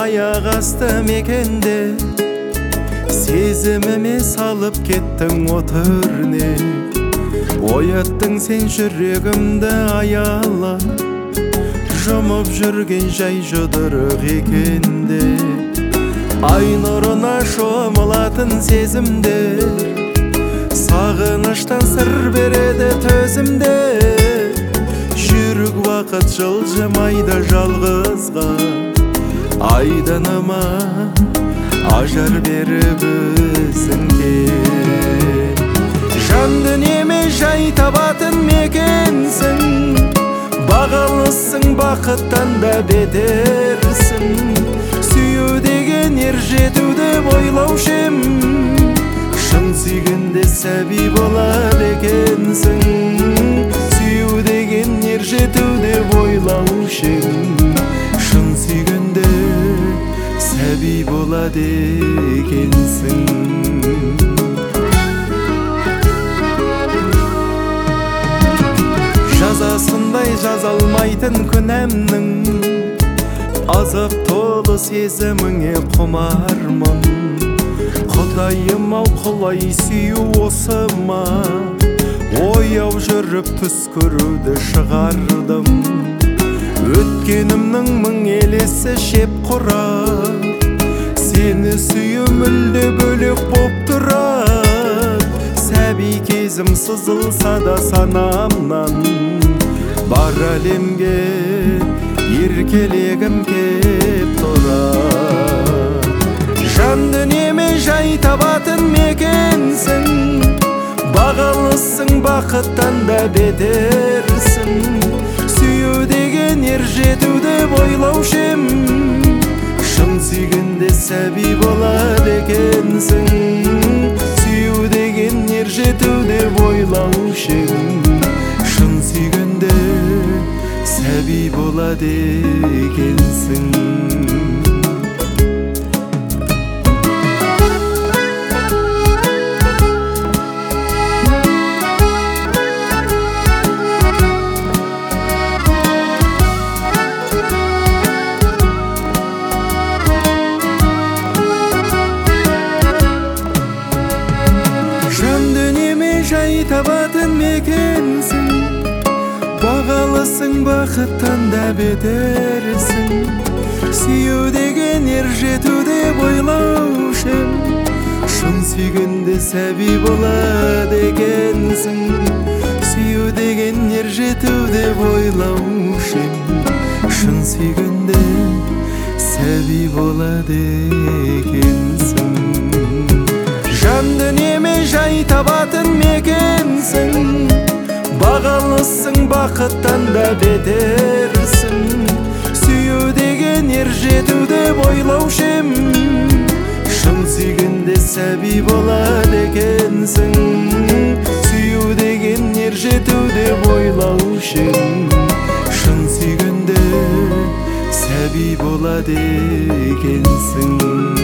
аяқ асты мекенде сезіміме салып кеттің отырне. Ояттың сен жүрегімді аяла, жұмып жүрген жай жұдырық екенде. Ай нұрына шомылатын сезімдер, сағыныштан сыр береді төзімдер. Жүрік уақыт жылжымайды жалғызға, айданыма ажар беріп өзіңде. Жан дүниеме жай табатын мекенсің, бағалысың бақыттан да бетерсің. Сүю деген ер жетуді ойлаушы ем, шын сүйгенде сәби болады екенсің. Сүю деген ер жетуді ойлаушы ем, шын сүйгенде сәби болады екенсің. Жазасындай жаза алмайтын күнәмнің, азап толы сезіміңе құмармын. Құдайым ау құлай сүю осы ма, ояу жүріп түс көруді шығардым. Өткенімнің мың елесі шеп құрар, сені сүю мүлде бөлек боп тұрар. Сәби кезім сызылса да санамнан, бар әлемге еркелегім кеп тұрар. Жан дүниеме жай табатын мекенсің, бағалысың бақыттан да бетерсің. Сүю деген ер жетуді ойлаушы ем, шын сүйгенде сәби болады екенсің. Сүю деген ер жетуді ойлаушы ем, шын сүйгенде сәби болады екенсің. Жай табатын мекенсің, бағалысың бақыттан да бетерсің. Сүю деген ер жетуді ойлаушы ем, шын сүйгенде сәби болады екенсің. Сүю деген ер жетуді ойлаушы ем, шын сүйгенде сәби болады екенсің. Жан дүниеме жай табатын мекенсің, бағалысың бақыттан да бетерсің. Сүю деген ер жетуді ойлаушы ем, шын сүйгенде сәби болады екенсің. Сүю деген ер жетуді ойлаушы ем, шын сүйгенде сәби болады екенсің.